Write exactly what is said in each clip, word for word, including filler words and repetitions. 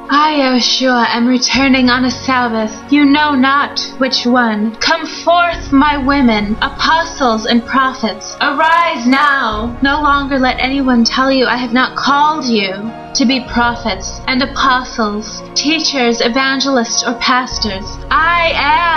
I, Yeshua, am returning on a Sabbath, you know not which one. Come forth, my women, apostles and prophets. Arise now. No longer let anyone tell you I have not called you to be prophets and apostles, teachers, evangelists, or pastors. I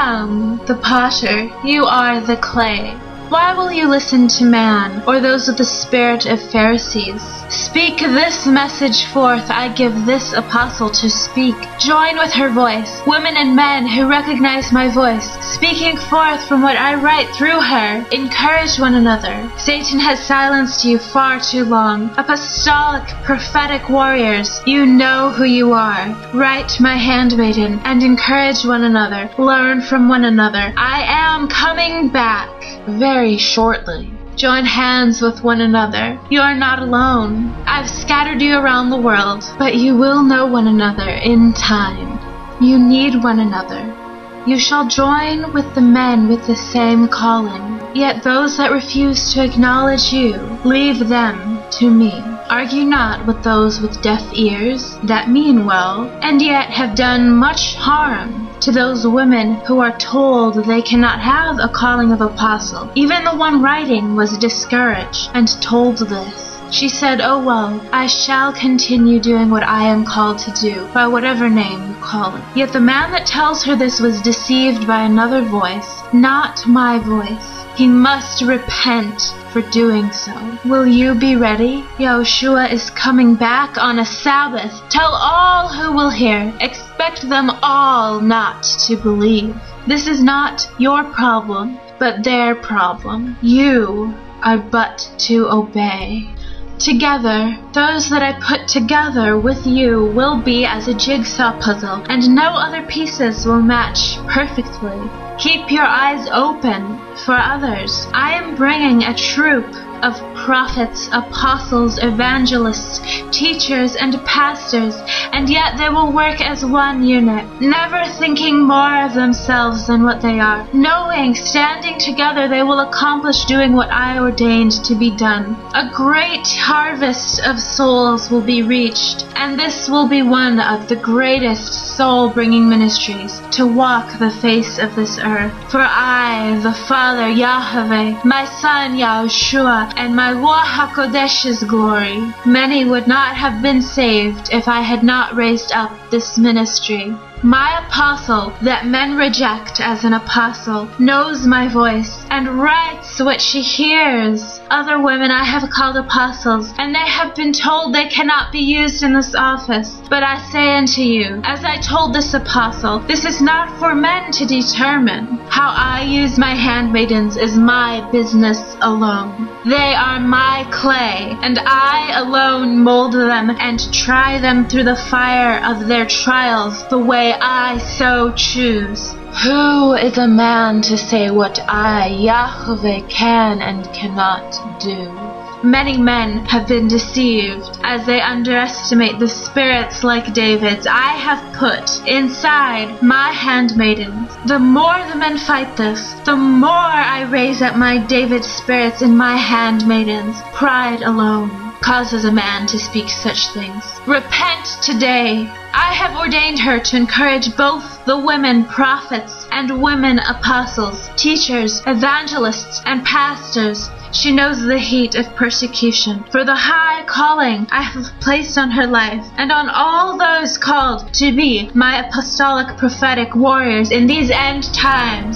am the potter, you are the clay. Why will you listen to man, or those of the spirit of Pharisees? Speak this message forth, I give this apostle to speak. Join with her voice, women and men who recognize my voice, speaking forth from what I write through her. Encourage one another. Satan has silenced you far too long. Apostolic, prophetic warriors, you know who you are. Write, my handmaiden, and encourage one another. Learn from one another. I am coming back very shortly. Join hands with one another. You are not alone. I've scattered you around the world, but you will know one another in time. You need one another. You shall join with the men with the same calling. Yet those that refuse to acknowledge you, leave them to me. Argue not with those with deaf ears that mean well, and yet have done much harm to those women who are told they cannot have a calling of apostle. Even the one writing was discouraged and told this. She said, oh well, I shall continue doing what I am called to do, by whatever name you call it. Yet the man that tells her this was deceived by another voice, not my voice. He must repent for doing so. Will you be ready? Yeshua is coming back on a Sabbath. Tell all who will hear. Expect them all not to believe. This is not your problem, but their problem. You are but to obey. Together, those that I put together with you will be as a jigsaw puzzle, and no other pieces will match perfectly. Keep your eyes open for others. I am bringing a troop of prophets, apostles, evangelists, teachers, and pastors, and yet they will work as one unit, never thinking more of themselves than what they are, knowing, standing together, they will accomplish doing what I ordained to be done. A great harvest of souls will be reached, and this will be one of the greatest soul-bringing ministries to walk the face of this earth. For I, the Father, Yahweh, my Son, Yeshua, and my Ruach HaKodesh's glory. Many would not have been saved if I had not raised up this ministry. My apostle, that men reject as an apostle, knows my voice and writes what she hears. Other women I have called apostles, and they have been told they cannot be used in this office. But I say unto you, as I told this apostle, this is not for men to determine. How I use my handmaidens is my business alone. They are my clay, and I alone mold them and try them through the fire of their trials the way I so choose. Who is a man to say what I, Yahweh, can and cannot do? Many men have been deceived as they underestimate the spirits like David's I have put inside my handmaidens. The more the men fight this, the more I raise up my David spirits in my handmaidens. Pride alone causes a man to speak such things. Repent today. I have ordained her to encourage both the women prophets and women apostles, teachers, evangelists, and pastors. She knows the heat of persecution for the high calling I have placed on her life and on all those called to be my apostolic prophetic warriors in these end times.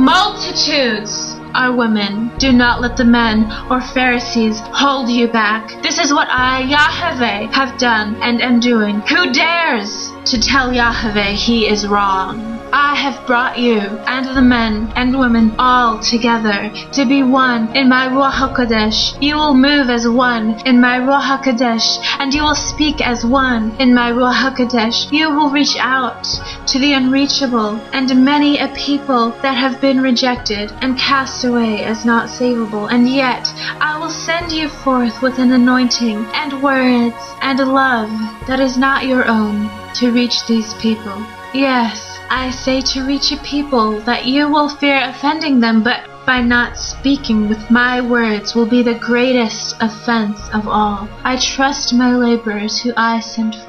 Multitudes are women. Do not let the men or Pharisees hold you back. This is what I, Yahweh, have done and am doing. Who dares to tell Yahweh he is wrong? I have brought you and the men and women all together to be one in my Ruach HaKodesh. You will move as one in my Ruach HaKodesh, and you will speak as one in my Ruach HaKodesh. You will reach out to the unreachable and many a people that have been rejected and cast away as not savable, and yet I will send you forth with an anointing and words and love that is not your own to reach these people. Yes, I say to reach a people that you will fear offending them, but by not speaking with my words will be the greatest offense of all. I trust my laborers who I send for.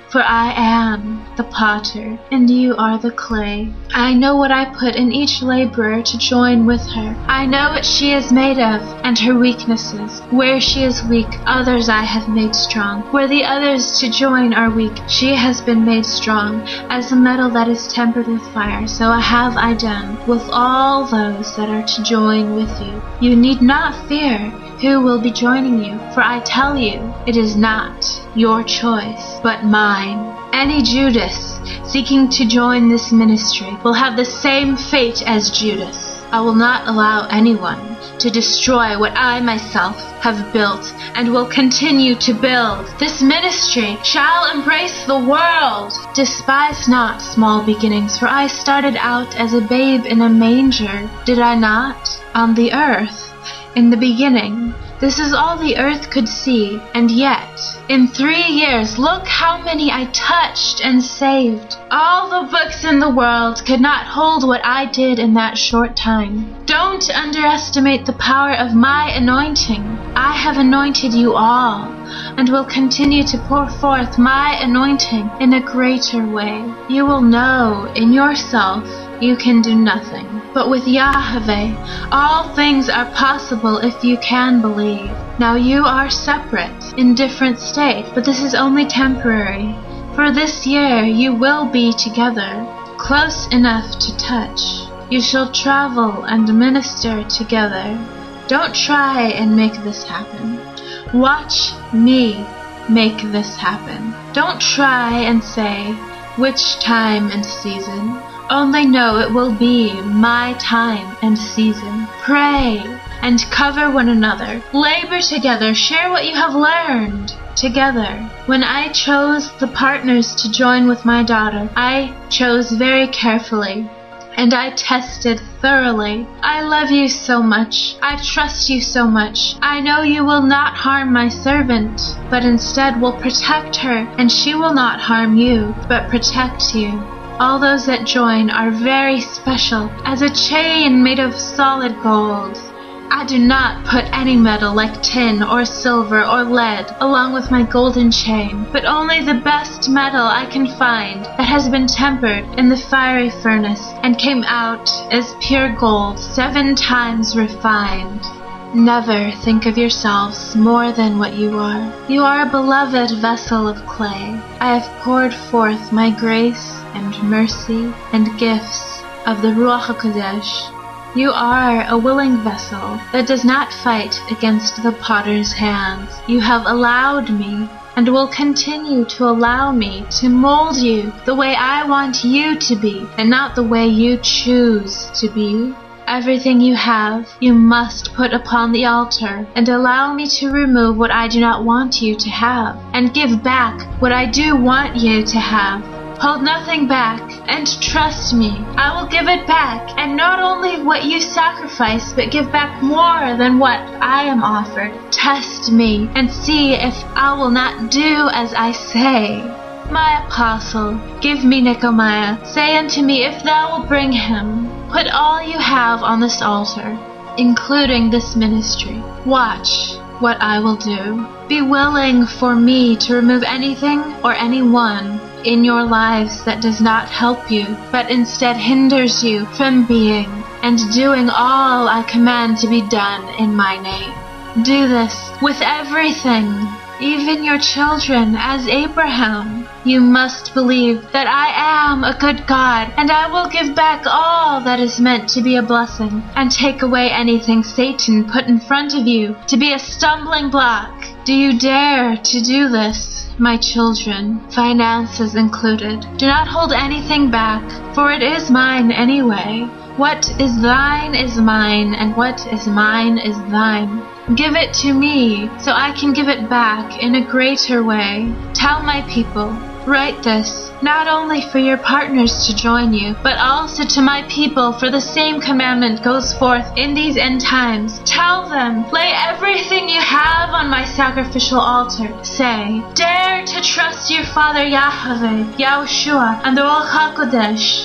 For I am the potter, and you are the clay. I know what I put in each laborer to join with her. I know what she is made of, and her weaknesses. Where she is weak, others I have made strong. Where the others to join are weak, she has been made strong. As a metal that is tempered with fire, so have I done with all those that are to join with you. You need not fear who will be joining you, for I tell you, it is not your choice, but mine. Any Judas seeking to join this ministry will have the same fate as Judas. I will not allow anyone to destroy what I myself have built and will continue to build. This ministry shall embrace the world. Despise not small beginnings, for I started out as a babe in a manger, did I not? On the earth. In the beginning, this is all the earth could see, and yet, in three years, look how many I touched and saved. All the books in the world could not hold what I did in that short time. Don't underestimate the power of my anointing. I have anointed you all, and will continue to pour forth my anointing in a greater way. You will know in yourself you can do nothing. But with Yahweh, all things are possible if you can believe. Now you are separate, in different state, but this is only temporary. For this year you will be together, close enough to touch. You shall travel and minister together. Don't try and make this happen. Watch me make this happen. Don't try and say which time and season. Only know it will be my time and season. Pray and cover one another. Labor together. Share what you have learned together. When I chose the partners to join with my daughter, I chose very carefully, and I tested thoroughly. I love you so much. I trust you so much. I know you will not harm my servant, but instead will protect her, and she will not harm you, but protect you. All those that join are very special, as a chain made of solid gold. I do not put any metal like tin or silver or lead along with my golden chain, but only the best metal I can find that has been tempered in the fiery furnace and came out as pure gold, seven times refined. Never think of yourselves more than what you are. You are a beloved vessel of clay. I have poured forth my grace and mercy and gifts of the Ruach HaKodesh. You are a willing vessel that does not fight against the potter's hands. You have allowed me and will continue to allow me to mold you the way I want you to be and not the way you choose to be. Everything you have, you must put upon the altar and allow me to remove what I do not want you to have and give back what I do want you to have. Hold nothing back and trust me. I will give it back, and not only what you sacrifice, but give back more than what I am offered. Test me and see if I will not do as I say. My apostle, give me Nehemiah. Say unto me if thou wilt bring him. Put all you have on this altar, including this ministry. Watch what I will do. Be willing for me to remove anything or anyone in your lives that does not help you, but instead hinders you from being and doing all I command to be done in my name. Do this with everything, even your children, as Abraham. You must believe that I am a good God, and I will give back all that is meant to be a blessing, and take away anything Satan put in front of you to be a stumbling block. Do you dare to do this, my children, finances included? Do not hold anything back, for it is mine anyway. What is thine is mine, and what is mine is thine. Give it to me, so I can give it back in a greater way. Tell my people, write this, not only for your partners to join you, but also to my people, for the same commandment goes forth in these end times. Tell them, lay everything you have on my sacrificial altar. Say, dare to trust your Father Yahweh, Yahushua, and the Ruach HaKodesh.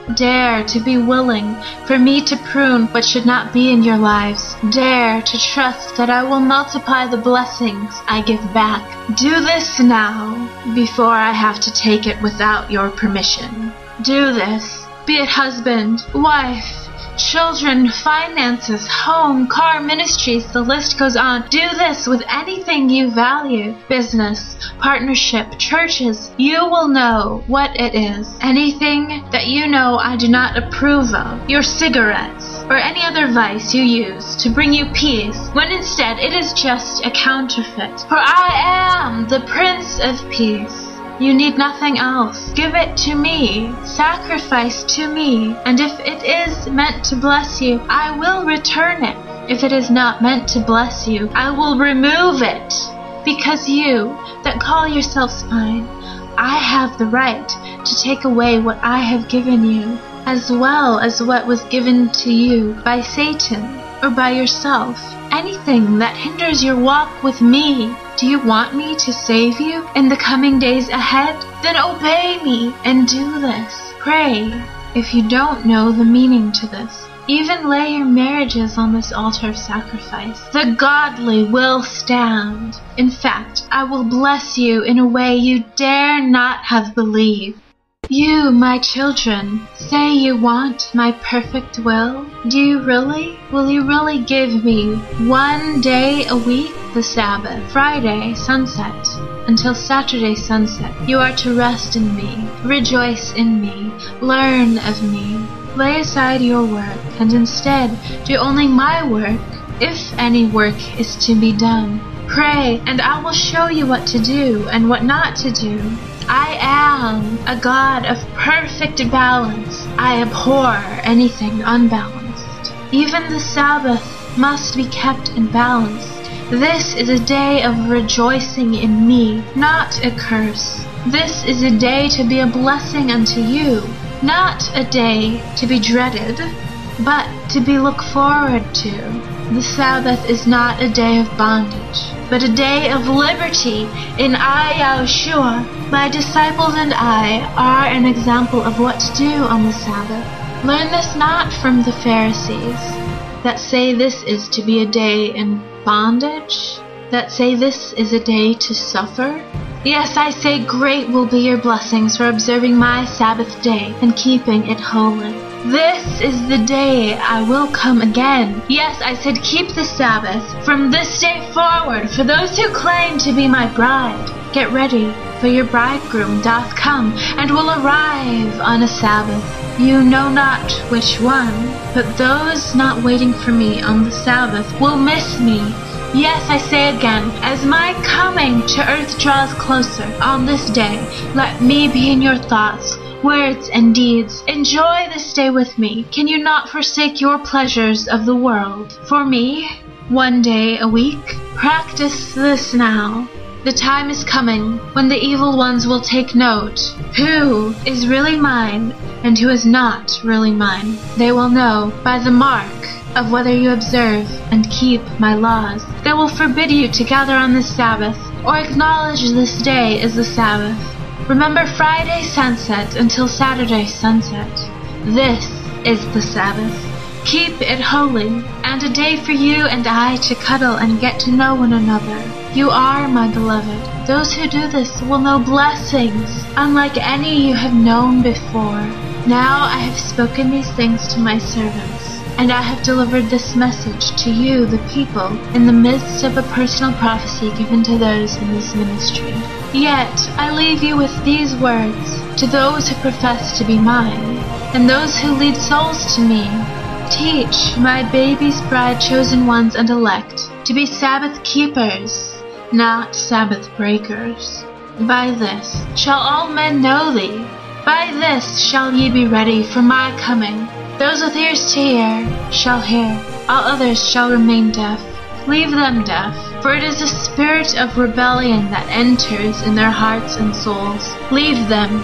Dare to be willing for me to prune what should not be in your lives. Dare to trust that I will multiply the blessings I give back. Do this now, before I have to take it without your permission. Do this, be it husband, wife, children, finances, home, car, ministries, the list goes on. Do this with anything you value. Business, partnership, churches. You will know what it is. Anything that you know I do not approve of. Your cigarettes, or any other vice you use to bring you peace, when instead it is just a counterfeit. For I am the Prince of Peace. You need nothing else. Give it to me. Sacrifice to me. And if it is meant to bless you, I will return it. If it is not meant to bless you, I will remove it. Because you, that call yourselves mine, I have the right to take away what I have given you, as well as what was given to you by Satan or by yourself. Anything that hinders your walk with me. Do you want me to save you in the coming days ahead? Then obey me and do this. Pray if you don't know the meaning to this. Even lay your marriages on this altar of sacrifice. The godly will stand. In fact, I will bless you in a way you dare not have believed. You, my children, say you want my perfect will? Do you really? Will you really give me one day a week, the Sabbath, Friday, sunset, until Saturday, sunset? You are to rest in me, rejoice in me, learn of me. Lay aside your work, and instead do only my work, if any work is to be done. Pray, and I will show you what to do and what not to do. I am a God of perfect balance. I abhor anything unbalanced. Even the Sabbath must be kept in balance. This is a day of rejoicing in me, not a curse. This is a day to be a blessing unto you, not a day to be dreaded, but to be looked forward to. The Sabbath is not a day of bondage, but a day of liberty in I, Yahushua. My disciples and I are an example of what to do on the Sabbath. Learn this not from the Pharisees, that say this is to be a day in bondage, that say this is a day to suffer. Yes, I say great will be your blessings for observing my Sabbath day and keeping it holy. This is the day I will come again. Yes, I said keep the Sabbath from this day forward for those who claim to be my bride. Get ready, for your bridegroom doth come and will arrive on a Sabbath. You know not which one, but those not waiting for me on the Sabbath will miss me. Yes, I say again, as my coming to earth draws closer on this day, let me be in your thoughts, words and deeds. Enjoy this day with me. Can you not forsake your pleasures of the world for me? One day a week? Practice this now. The time is coming when the evil ones will take note who is really mine and who is not really mine. They will know by the mark of whether you observe and keep my laws. They will forbid you to gather on the Sabbath or acknowledge this day as the Sabbath. Remember Friday sunset until Saturday sunset. This is the Sabbath. Keep it holy, and a day for you and I to cuddle and get to know one another. You are my beloved. Those who do this will know blessings, unlike any you have known before. Now I have spoken these things to my servants, and I have delivered this message to you, the people, in the midst of a personal prophecy given to those in this ministry. Yet I leave you with these words to those who profess to be mine, and those who lead souls to me. Teach my baby's bride, chosen ones and elect, to be Sabbath keepers, not Sabbath breakers. By this shall all men know thee. By this shall ye be ready for my coming. Those with ears to hear shall hear. All others shall remain deaf. Leave them deaf, for it is a spirit of rebellion that enters in their hearts and souls. Leave them.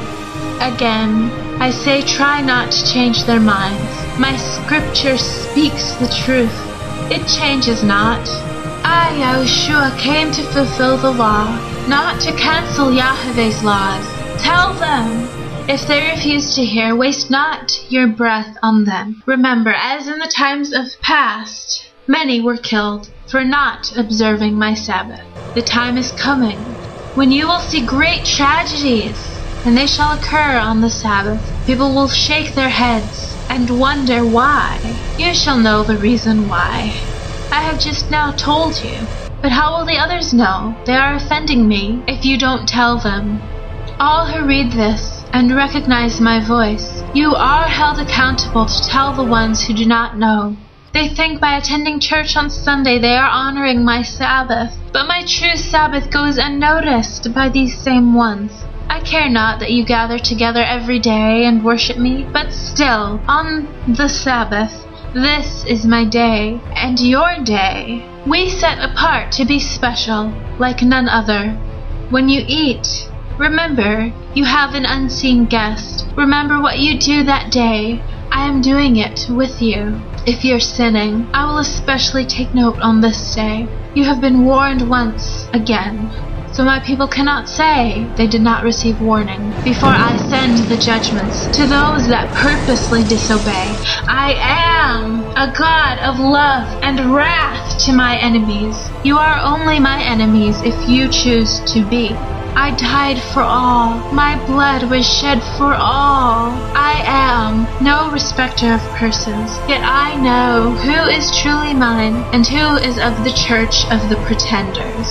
Again, I say try not to change their minds. My scripture speaks the truth. It changes not. I, Yahushua, came to fulfill the law, not to cancel Yahweh's laws. Tell them, If they refuse to hear, waste not your breath on them. Remember, as in the times of past, many were killed for not observing my Sabbath. The time is coming when you will see great tragedies, and they shall occur on the Sabbath. People will shake their heads and wonder why. You shall know the reason why. I have just now told you. But how will the others know? They are offending me if you don't tell them. All who read this and recognize my voice, you are held accountable to tell the ones who do not know. They think by attending church on Sunday they are honoring my Sabbath, but my true Sabbath goes unnoticed by these same ones. I care not that you gather together every day and worship me, but still, on the Sabbath, this is my day, and your day. We set apart to be special, like none other. When you eat, remember, you have an unseen guest. Remember what you do that day. I am doing it with you. If you're sinning, I will especially take note on this day. You have been warned once again, so my people cannot say they did not receive warning before I send the judgments to those that purposely disobey. I am a God of love and wrath to my enemies. You are only my enemies if you choose to be. I died for all. My blood was shed for all. I am no respecter of persons, yet I know who is truly mine and who is of the church of the pretenders.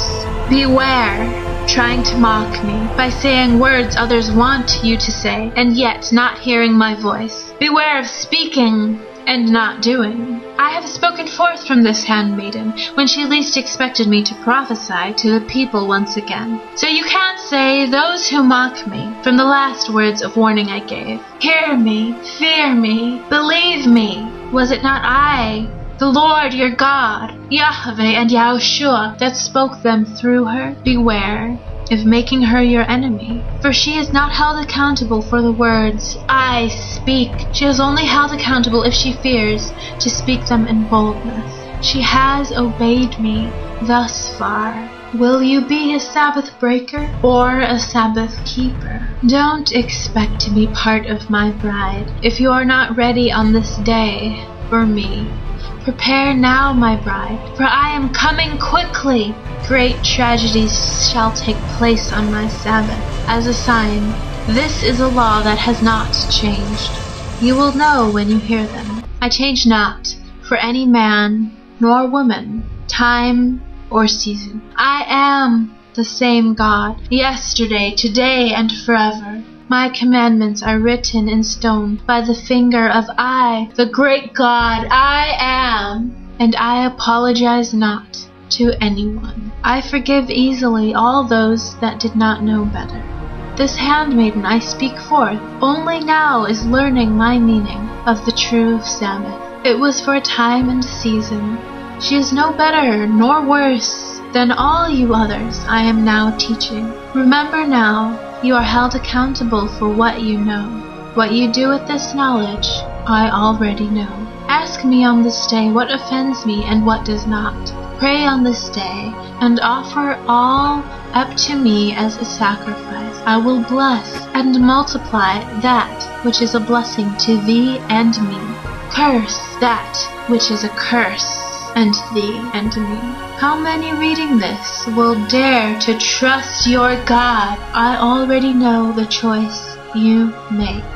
Beware trying to mock me by saying words others want you to say and yet not hearing my voice. Beware of speaking and not doing. I have spoken forth from this handmaiden when she least expected me to prophesy to the people once again. So you can't say those who mock me from the last words of warning I gave. Hear me, fear me, believe me. Was it not I, the Lord your God, Yahweh and Yahushua, that spoke them through her? Beware of making her your enemy, for she is not held accountable for the words I speak. She is only held accountable if she fears to speak them in boldness. She has obeyed me thus far. Will you be a Sabbath breaker or a Sabbath keeper? Don't expect to be part of my bride if you are not ready on this day for me. Prepare now, my bride, for I am coming quickly. Great tragedies shall take place on my Sabbath. As a sign, this is a law that has not changed. You will know when you hear them. I change not for any man nor woman, time or season. I am the same God, yesterday, today, and forever. My commandments are written in stone by the finger of I, the great God I am, and I apologize not to anyone. I forgive easily all those that did not know better. This handmaiden I speak forth only now is learning my meaning of the true Sabbath. It was for a time and season. She is no better nor worse than all you others I am now teaching. Remember now, you are held accountable for what you know. What you do with this knowledge, I already know. Ask me on this day what offends me and what does not. Pray on this day, and offer all up to me as a sacrifice. I will bless and multiply that which is a blessing to thee and me. Curse that which is a curse and thee and me. How many reading this will dare to trust your God? I already know the choice you make.